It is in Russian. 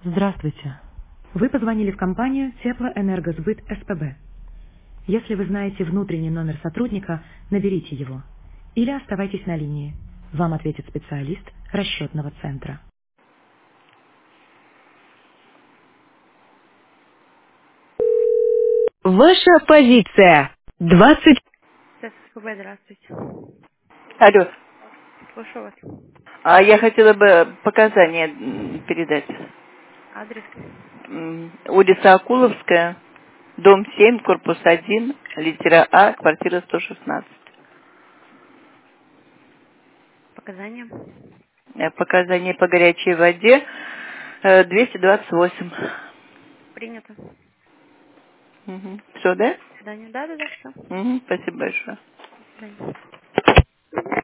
Здравствуйте. Вы позвонили в компанию Теплоэнергосбыт СПБ. Если вы знаете внутренний номер сотрудника, наберите его. Или оставайтесь на линии. Вам ответит специалист расчетного центра. Ваша позиция. 20. СПБ, здравствуйте. Алло, Слушаю вас. я хотела бы показания передать. Адрес. Улица Акуловская, дом 7, корпус 1, литера А, квартира 116. Показания. Показания по горячей воде 228. Принято. Все, да? До свидания. Да, все. Спасибо большое. До свидания.